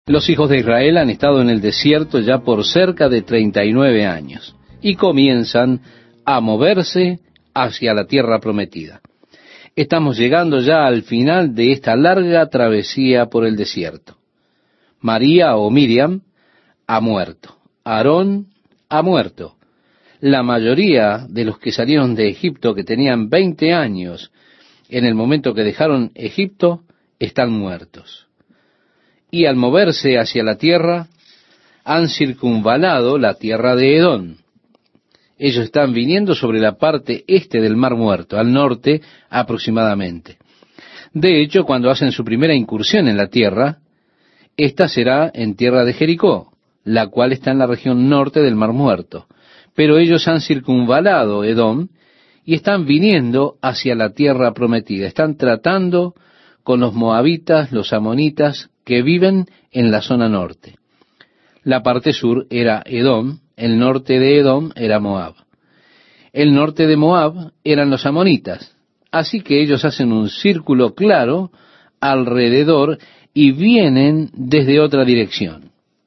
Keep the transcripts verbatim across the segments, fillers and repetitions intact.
Los hijos de Israel han estado en el desierto ya por cerca de treinta y nueve años y comienzan a moverse hacia la tierra prometida. Estamos llegando ya al final de esta larga travesía por el desierto. María o Miriam ha muerto. Aarón ha muerto. La mayoría de los que salieron de Egipto, que tenían veinte años en el momento que dejaron Egipto, están muertos. Y al moverse hacia la tierra, han circunvalado la tierra de Edom. Ellos están viniendo sobre la parte este del Mar Muerto, al norte aproximadamente. De hecho, cuando hacen su primera incursión en la tierra, esta será en tierra de Jericó, la cual está en la región norte del Mar Muerto. Pero ellos han circunvalado Edom y están viniendo hacia la tierra prometida. Están tratando con los moabitas, los amonitas, que viven en la zona norte. La parte sur era Edom, el norte de Edom era Moab. El norte de Moab eran los amonitas. Así que ellos hacen un círculo claro alrededor y vienen desde otra dirección.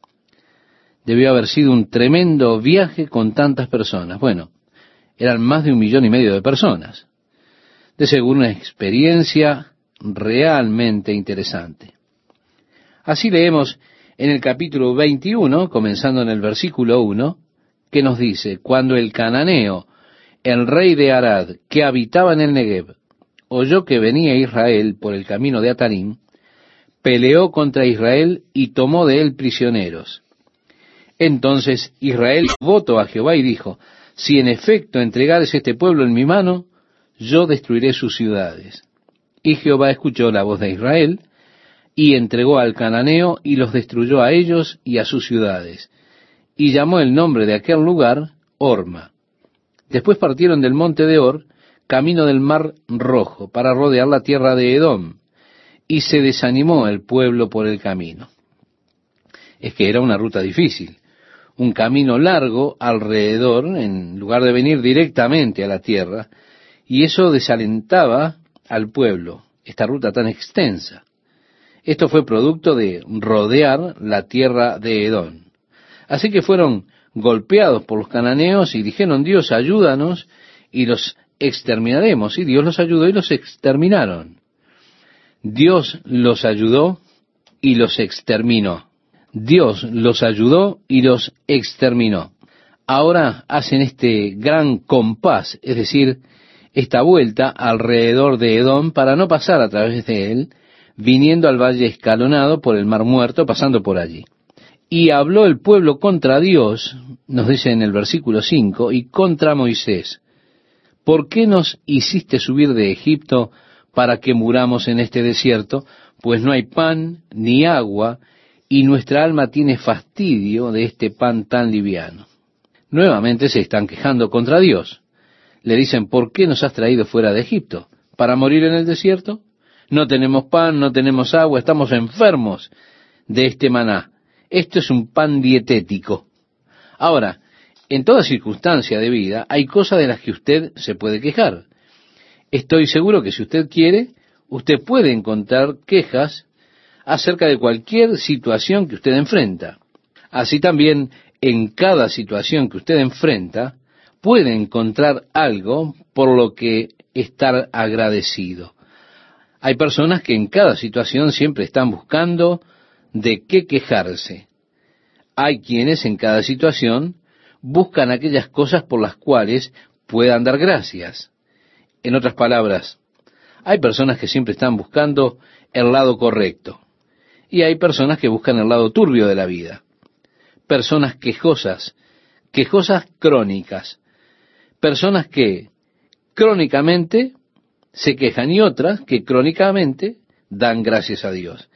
Debió haber sido un tremendo viaje con tantas personas. Bueno, eran más de un millón y medio de personas. De seguro una experiencia realmente interesante. Así leemos en el capítulo veintiuno, comenzando en el versículo uno, que nos dice: cuando el cananeo, el rey de Arad, que habitaba en el Negev, oyó que venía Israel por el camino de Atarim, peleó contra Israel y tomó de él prisioneros. Entonces Israel votó a Jehová y dijo: si en efecto entregares este pueblo en mi mano, yo destruiré sus ciudades. Y Jehová escuchó la voz de Israel, y entregó al cananeo, y los destruyó a ellos y a sus ciudades. Y llamó el nombre de aquel lugar Horma. Después partieron del monte de Hor, camino del mar Rojo, para rodear la tierra de Edom, y se desanimó el pueblo por el camino. Es que era una ruta difícil, un camino largo alrededor, en lugar de venir directamente a la tierra, y eso desalentaba al pueblo, esta ruta tan extensa. Esto fue producto de rodear la tierra de Edom. Así que fueron golpeados por los cananeos y dijeron: Dios, ayúdanos y los exterminaremos. Y Dios los ayudó y los exterminaron. Dios los ayudó y los exterminó. Dios los ayudó y los exterminó. Ahora hacen este gran compás, es decir, esta vuelta alrededor de Edom para no pasar a través de él, viniendo al valle escalonado por el Mar Muerto, pasando por allí. Y habló el pueblo contra Dios, nos dice en el versículo cinco, y contra Moisés: ¿por qué nos hiciste subir de Egipto para que muramos en este desierto? Pues no hay pan ni agua, y nuestra alma tiene fastidio de este pan tan liviano. Nuevamente se están quejando contra Dios. Le dicen: ¿por qué nos has traído fuera de Egipto? ¿Para morir en el desierto? No tenemos pan, no tenemos agua, estamos enfermos de este maná. Esto es un pan dietético. Ahora, en toda circunstancia de vida hay cosas de las que usted se puede quejar. Estoy seguro que si usted quiere, usted puede encontrar quejas acerca de cualquier situación que usted enfrenta. Así también, en cada situación que usted enfrenta, puede encontrar algo por lo que estar agradecido. Hay personas que en cada situación siempre están buscando de qué quejarse. Hay quienes en cada situación buscan aquellas cosas por las cuales puedan dar gracias. En otras palabras, hay personas que siempre están buscando el lado correcto. Y hay personas que buscan el lado turbio de la vida. Personas quejosas, quejosas crónicas. Personas que crónicamente se quejan y otras que crónicamente dan gracias a Dios.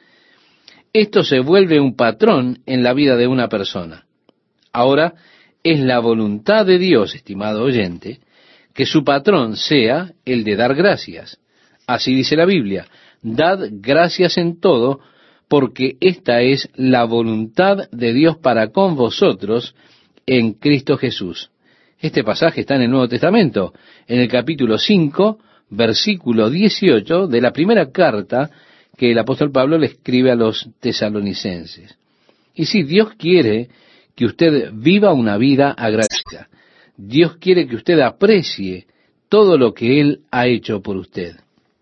Esto se vuelve un patrón en la vida de una persona. Ahora, es la voluntad de Dios, estimado oyente, que su patrón sea el de dar gracias. Así dice la Biblia: dad gracias en todo, porque esta es la voluntad de Dios para con vosotros en Cristo Jesús. Este pasaje está en el Nuevo Testamento, en el capítulo cinco, versículo dieciocho de la primera carta que el apóstol Pablo le escribe a los tesalonicenses. Y sí, Dios quiere que usted viva una vida agradecida. Dios quiere que usted aprecie todo lo que Él ha hecho por usted.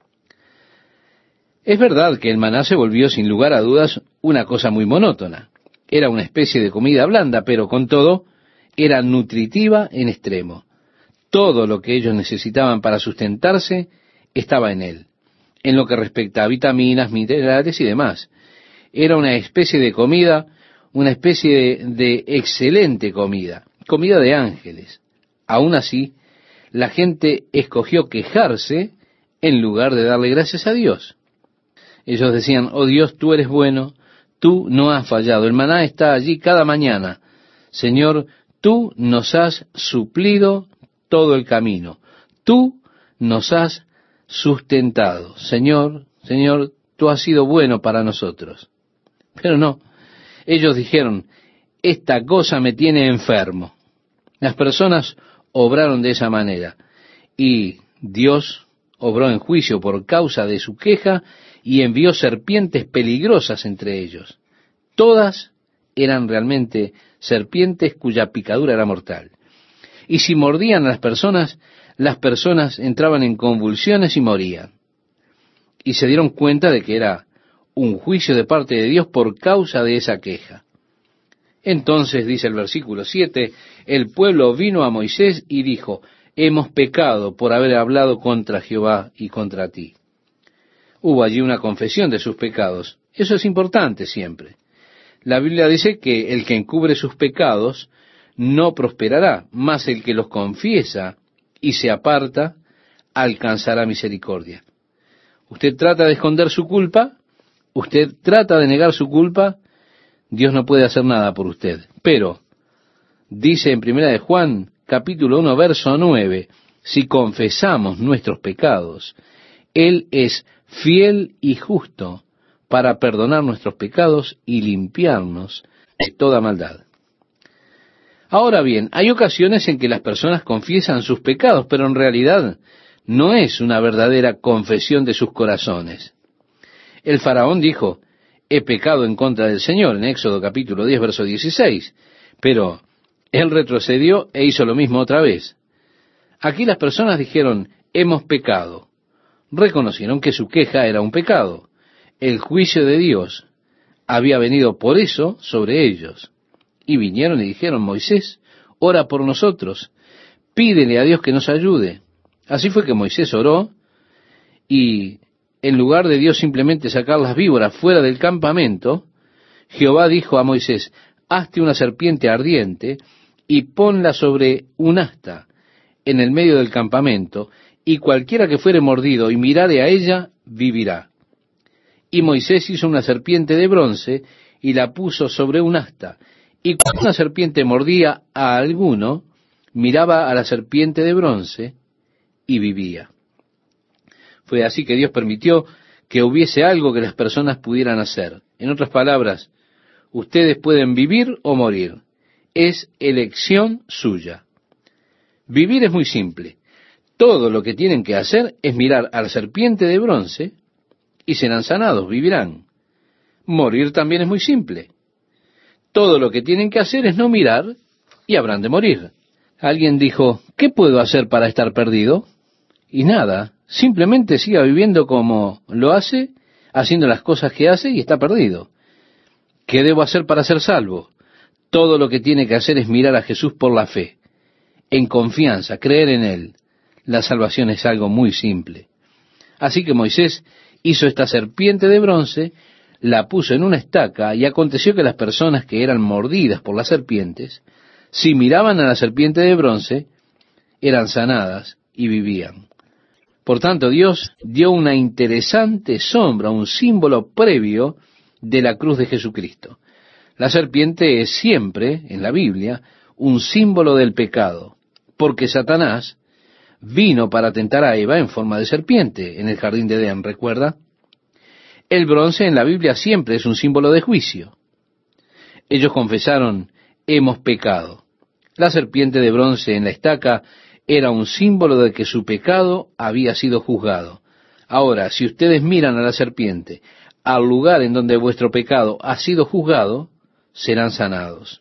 Es verdad que el maná se volvió sin lugar a dudas una cosa muy monótona. Era una especie de comida blanda, pero con todo era nutritiva en extremo. Todo lo que ellos necesitaban para sustentarse estaba en él, en lo que respecta a vitaminas, minerales y demás. Era una especie de comida, una especie de, de excelente comida, comida de ángeles. Aún así, la gente escogió quejarse en lugar de darle gracias a Dios. Ellos decían: oh Dios, tú eres bueno, tú no has fallado, el maná está allí cada mañana. Señor, tú nos has suplido todo el camino, tú nos has sustentado. Señor, Señor, tú has sido bueno para nosotros. Pero no, ellos dijeron: esta cosa me tiene enfermo. Las personas obraron de esa manera, y Dios obró en juicio por causa de su queja, y envió serpientes peligrosas entre ellos. Todas eran realmente serpientes cuya picadura era mortal. Y si mordían a las personas, las personas entraban en convulsiones y morían. Y se dieron cuenta de que era un juicio de parte de Dios por causa de esa queja. Entonces, dice el versículo siete, el pueblo vino a Moisés y dijo: hemos pecado por haber hablado contra Jehová y contra ti. Hubo allí una confesión de sus pecados. Eso es importante siempre. La Biblia dice que el que encubre sus pecados no prosperará, mas el que los confiesa y se aparta alcanzará misericordia. Usted trata de esconder su culpa, usted trata de negar su culpa, Dios no puede hacer nada por usted. Pero, dice en primera de Juan, capítulo uno, verso nueve, si confesamos nuestros pecados, Él es fiel y justo para perdonar nuestros pecados y limpiarnos de toda maldad. Ahora bien, hay ocasiones en que las personas confiesan sus pecados, pero en realidad no es una verdadera confesión de sus corazones. El faraón dijo: he pecado en contra del Señor, en Éxodo capítulo diez, verso dieciséis, pero él retrocedió e hizo lo mismo otra vez. Aquí las personas dijeron: hemos pecado. Reconocieron que su queja era un pecado. El juicio de Dios había venido por eso sobre ellos. Y vinieron y dijeron: Moisés, ora por nosotros, pídele a Dios que nos ayude. Así fue que Moisés oró, y en lugar de Dios simplemente sacar las víboras fuera del campamento, Jehová dijo a Moisés: hazte una serpiente ardiente y ponla sobre un asta en el medio del campamento, y cualquiera que fuere mordido y mirare a ella, vivirá. Y Moisés hizo una serpiente de bronce y la puso sobre un asta, y cuando una serpiente mordía a alguno, miraba a la serpiente de bronce y vivía. Fue así que Dios permitió que hubiese algo que las personas pudieran hacer. En otras palabras, ustedes pueden vivir o morir. Es elección suya. Vivir es muy simple. Todo lo que tienen que hacer es mirar a la serpiente de bronce y serán sanados, vivirán. Morir también es muy simple. Todo lo que tienen que hacer es no mirar y habrán de morir. Alguien dijo: ¿qué puedo hacer para estar perdido? Y nada, simplemente siga viviendo como lo hace, haciendo las cosas que hace y está perdido. ¿Qué debo hacer para ser salvo? Todo lo que tiene que hacer es mirar a Jesús por la fe, en confianza, creer en Él. La salvación es algo muy simple. Así que Moisés hizo esta serpiente de bronce, la puso en una estaca, y aconteció que las personas que eran mordidas por las serpientes, si miraban a la serpiente de bronce, eran sanadas y vivían. Por tanto, Dios dio una interesante sombra, un símbolo previo de la cruz de Jesucristo. La serpiente es siempre, en la Biblia, un símbolo del pecado, porque Satanás vino para tentar a Eva en forma de serpiente en el jardín de Edén, ¿recuerda? El bronce en la Biblia siempre es un símbolo de juicio. Ellos confesaron: hemos pecado. La serpiente de bronce en la estaca era un símbolo de que su pecado había sido juzgado. Ahora, si ustedes miran a la serpiente, al lugar en donde vuestro pecado ha sido juzgado, serán sanados.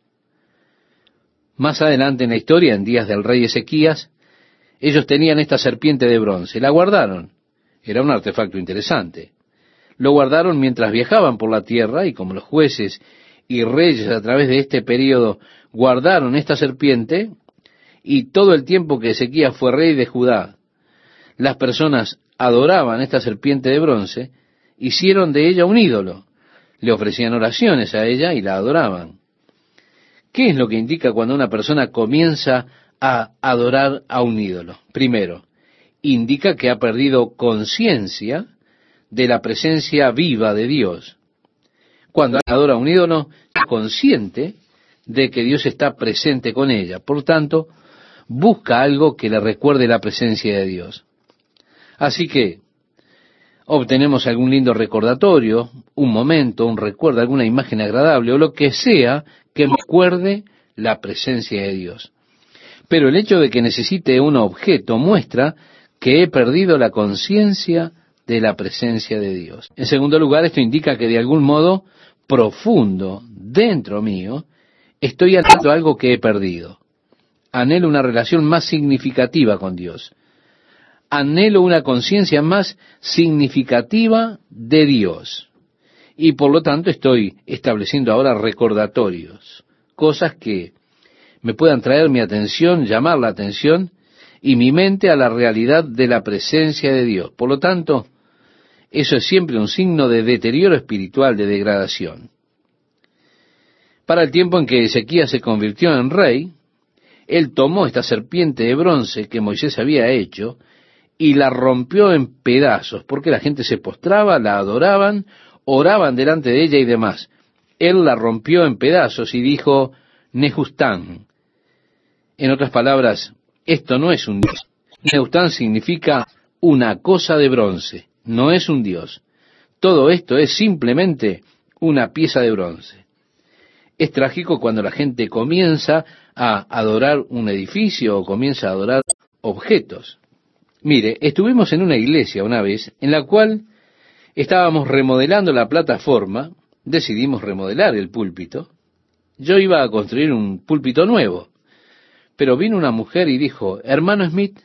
Más adelante en la historia, en días del rey Ezequías, ellos tenían esta serpiente de bronce, la guardaron. Era un artefacto interesante. Lo guardaron mientras viajaban por la tierra, y como los jueces y reyes a través de este periodo guardaron esta serpiente, y todo el tiempo que Ezequías fue rey de Judá, las personas adoraban esta serpiente de bronce, hicieron de ella un ídolo, le ofrecían oraciones a ella y la adoraban. ¿Qué es lo que indica cuando una persona comienza a adorar a un ídolo? Primero, indica que ha perdido conciencia de la presencia viva de Dios. Cuando adora a un ídolo, es consciente de que Dios está presente con ella. Por tanto, busca algo que le recuerde la presencia de Dios. Así que obtenemos algún lindo recordatorio, un momento, un recuerdo, alguna imagen agradable o lo que sea que me recuerde la presencia de Dios. Pero el hecho de que necesite un objeto muestra que he perdido la conciencia de la presencia de Dios. En segundo lugar, esto indica que de algún modo profundo, dentro mío, estoy anhelando algo que he perdido. Anhelo una relación más significativa con Dios. Anhelo una conciencia más significativa de Dios. Y por lo tanto estoy estableciendo ahora recordatorios, cosas que me puedan traer mi atención, llamar la atención y mi mente a la realidad de la presencia de Dios. Por lo tanto, eso es siempre un signo de deterioro espiritual, de degradación. Para el tiempo en que Ezequías se convirtió en rey, él tomó esta serpiente de bronce que Moisés había hecho y la rompió en pedazos, porque la gente se postraba, la adoraban, oraban delante de ella y demás. Él la rompió en pedazos y dijo, Nehustán. En otras palabras, esto no es un dios. Nehustán significa una cosa de bronce, no es un dios. Todo esto es simplemente una pieza de bronce. Es trágico cuando la gente comienza a adorar un edificio o comienza a adorar objetos. Mire, estuvimos en una iglesia una vez en la cual estábamos remodelando la plataforma, decidimos remodelar el púlpito. Yo iba a construir un púlpito nuevo, pero vino una mujer y dijo, hermano Smith,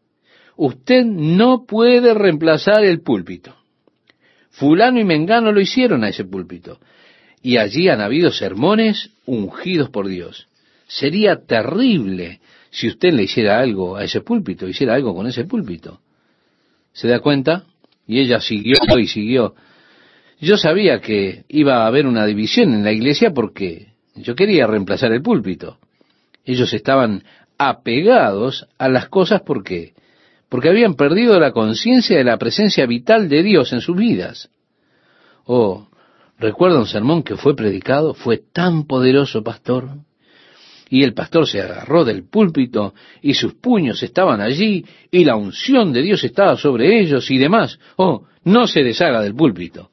usted no puede reemplazar el púlpito. Fulano y Mengano lo hicieron a ese púlpito. Y allí han habido sermones ungidos por Dios. Sería terrible si usted le hiciera algo a ese púlpito, hiciera algo con ese púlpito. ¿Se da cuenta? Y ella siguió y siguió. Yo sabía que iba a haber una división en la iglesia porque yo quería reemplazar el púlpito. Ellos estaban apegados a las cosas porque porque habían perdido la conciencia de la presencia vital de Dios en sus vidas. Oh, recuerda un sermón que fue predicado, fue tan poderoso, pastor. Y el pastor se agarró del púlpito y sus puños estaban allí y la unción de Dios estaba sobre ellos y demás. Oh, no se deshaga del púlpito.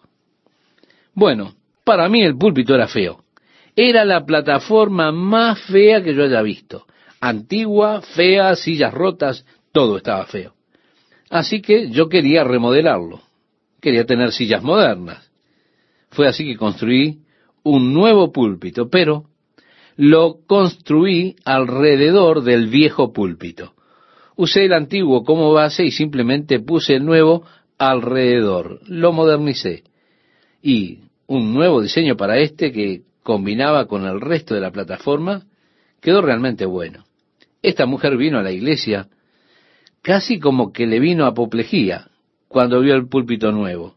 Bueno, para mí el púlpito era feo. Era la plataforma más fea que yo haya visto. Antigua, fea, sillas rotas, todo estaba feo. Así que yo quería remodelarlo. Quería tener sillas modernas. Fue así que construí un nuevo púlpito, pero lo construí alrededor del viejo púlpito. Usé el antiguo como base y simplemente puse el nuevo alrededor. Lo modernicé. Y un nuevo diseño para este que combinaba con el resto de la plataforma quedó realmente bueno. Esta mujer vino a la iglesia casi como que le vino apoplejía cuando vio el púlpito nuevo.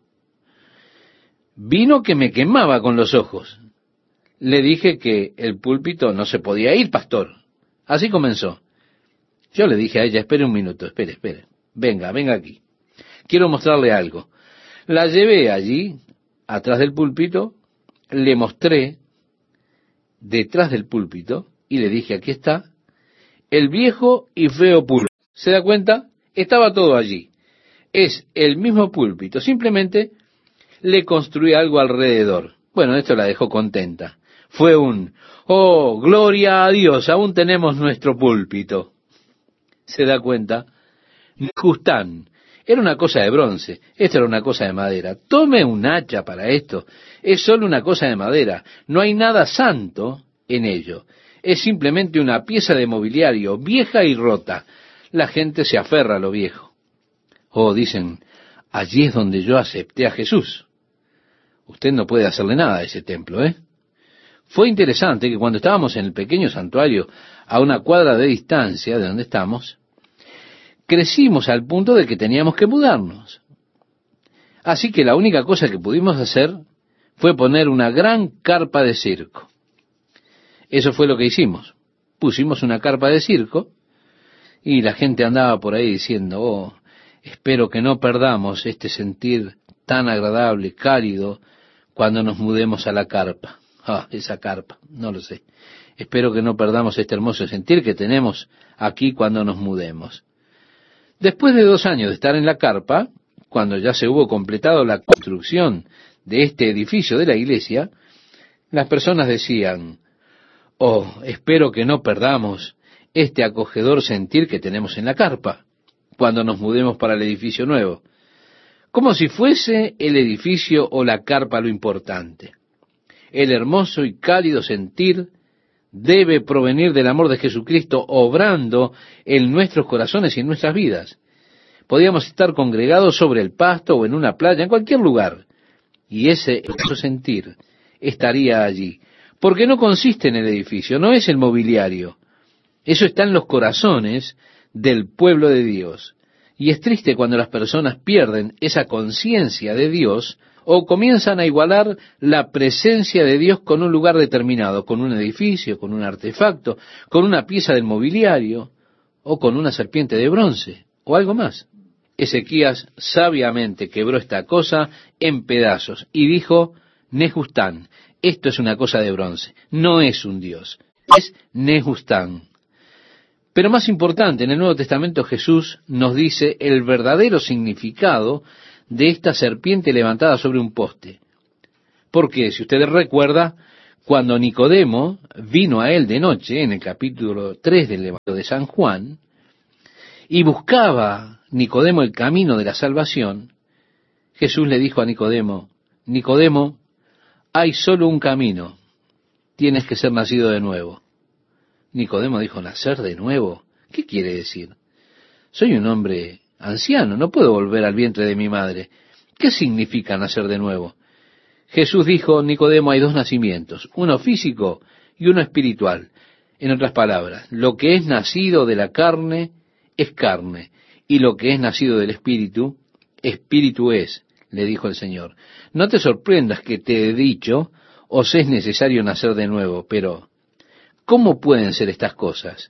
Vino que me quemaba con los ojos. Le dije que el púlpito no se podía ir, pastor. Así comenzó. Yo le dije a ella, espere un minuto, espere, espere. Venga, venga aquí. Quiero mostrarle algo. La llevé allí, atrás del púlpito, le mostré detrás del púlpito y le dije, aquí está, el viejo y feo púlpito. ¿Se da cuenta? Estaba todo allí. Es el mismo púlpito, simplemente le construí algo alrededor. Bueno, esto la dejó contenta. Fue un, oh, gloria a Dios, aún tenemos nuestro púlpito. ¿Se da cuenta? Nehustán Era una cosa de bronce, esto era una cosa de madera. Tome un hacha para esto, es solo una cosa de madera, no hay nada santo en ello. Es simplemente una pieza de mobiliario vieja y rota. La gente se aferra a lo viejo. Oh, dicen, allí es donde yo acepté a Jesús. Usted no puede hacerle nada a ese templo, ¿eh? Fue interesante que cuando estábamos en el pequeño santuario, a una cuadra de distancia de donde estamos, crecimos al punto de que teníamos que mudarnos. Así que la única cosa que pudimos hacer fue poner una gran carpa de circo. Eso fue lo que hicimos. Pusimos una carpa de circo y la gente andaba por ahí diciendo, oh, espero que no perdamos este sentir tan agradable, cálido, cuando nos mudemos a la carpa. Ah, esa carpa, no lo sé. Espero que no perdamos este hermoso sentir que tenemos aquí cuando nos mudemos. Después de dos años de estar en la carpa, cuando ya se hubo completado la construcción de este edificio de la iglesia, las personas decían, oh, espero que no perdamos este acogedor sentir que tenemos en la carpa cuando nos mudemos para el edificio nuevo. Como si fuese el edificio o la carpa lo importante. El hermoso y cálido sentir debe provenir del amor de Jesucristo obrando en nuestros corazones y en nuestras vidas. Podíamos estar congregados sobre el pasto o en una playa, en cualquier lugar, y ese hermoso sentir estaría allí. Porque no consiste en el edificio, no es el mobiliario. Eso está en los corazones del pueblo de Dios. Y es triste cuando las personas pierden esa conciencia de Dios o comienzan a igualar la presencia de Dios con un lugar determinado, con un edificio, con un artefacto, con una pieza del mobiliario, o con una serpiente de bronce, o algo más. Ezequías sabiamente quebró esta cosa en pedazos y dijo, Nehustán, esto es una cosa de bronce, no es un Dios, es Nehustán. Pero más importante, en el Nuevo Testamento Jesús nos dice el verdadero significado de esta serpiente levantada sobre un poste. Porque, si usted recuerda, cuando Nicodemo vino a él de noche, en el capítulo tres del Evangelio de San Juan, y buscaba Nicodemo el camino de la salvación, Jesús le dijo a Nicodemo, Nicodemo, hay solo un camino, tienes que ser nacido de nuevo. Nicodemo dijo, ¿nacer de nuevo? ¿Qué quiere decir? Soy un hombre anciano, no puedo volver al vientre de mi madre. ¿Qué significa nacer de nuevo? Jesús dijo, Nicodemo, hay dos nacimientos, uno físico y uno espiritual. En otras palabras, lo que es nacido de la carne es carne, y lo que es nacido del espíritu, espíritu es, le dijo el Señor. No te sorprendas que te he dicho, os es necesario nacer de nuevo, pero ¿cómo pueden ser estas cosas?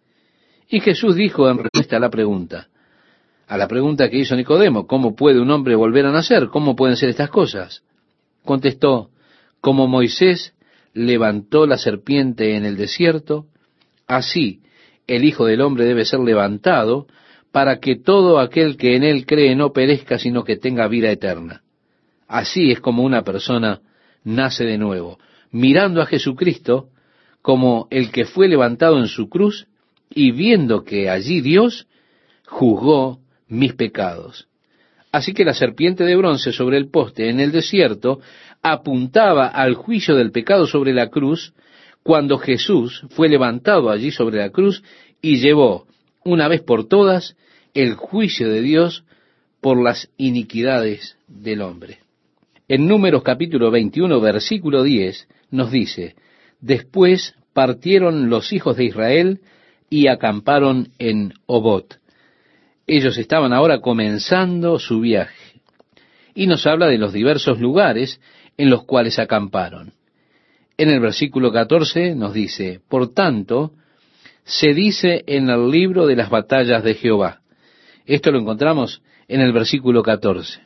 Y Jesús dijo en respuesta a la pregunta, a la pregunta que hizo Nicodemo, ¿cómo puede un hombre volver a nacer? ¿Cómo pueden ser estas cosas? Contestó, como Moisés levantó la serpiente en el desierto, así el Hijo del Hombre debe ser levantado para que todo aquel que en él cree no perezca, sino que tenga vida eterna. Así es como una persona nace de nuevo, mirando a Jesucristo como el que fue levantado en su cruz y viendo que allí Dios juzgó mis pecados. Así que la serpiente de bronce sobre el poste en el desierto apuntaba al juicio del pecado sobre la cruz, cuando Jesús fue levantado allí sobre la cruz y llevó, una vez por todas, el juicio de Dios por las iniquidades del hombre. En Números capítulo veintiuno, versículo diez, nos dice, después partieron los hijos de Israel y acamparon en Obot. Ellos estaban ahora comenzando su viaje. Y nos habla de los diversos lugares en los cuales acamparon. En el versículo catorce nos dice, por tanto, se dice en el libro de las batallas de Jehová. Esto lo encontramos en el versículo catorce.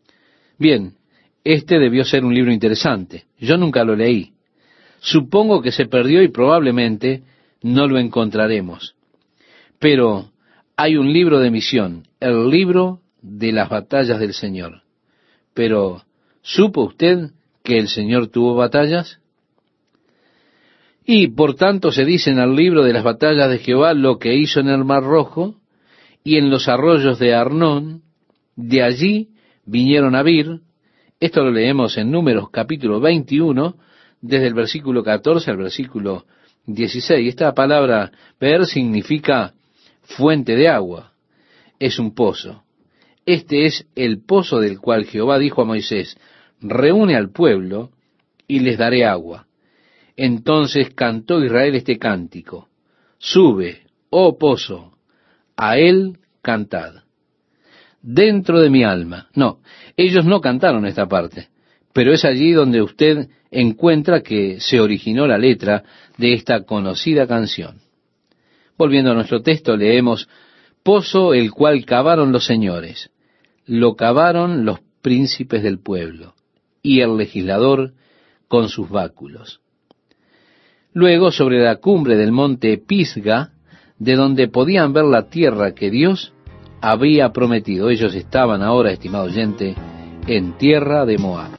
Bien, este debió ser un libro interesante. Yo nunca lo leí. Supongo que se perdió y probablemente no lo encontraremos. Pero hay un libro de misión, el libro de las batallas del Señor. Pero, ¿supo usted que el Señor tuvo batallas? Y por tanto se dice en el libro de las batallas de Jehová lo que hizo en el Mar Rojo y en los arroyos de Arnón De allí vinieron a vir. Esto lo leemos en Números capítulo veintiuno, desde el versículo catorce al versículo dieciséis. Esta palabra ver significa fuente de agua. Es un pozo. Este es el pozo del cual Jehová dijo a Moisés: reúne al pueblo y les daré agua. Entonces cantó Israel este cántico: sube, oh pozo, a él cantad. Dentro de mi alma. No, ellos no cantaron esta parte, pero es allí donde usted encuentra que se originó la letra de esta conocida canción. Volviendo a nuestro texto, leemos: pozo el cual cavaron los señores, lo cavaron los príncipes del pueblo, y el legislador con sus báculos. Luego, sobre la cumbre del monte Pisga, de donde podían ver la tierra que Dios había prometido. Ellos estaban ahora, estimado oyente, en tierra de Moab.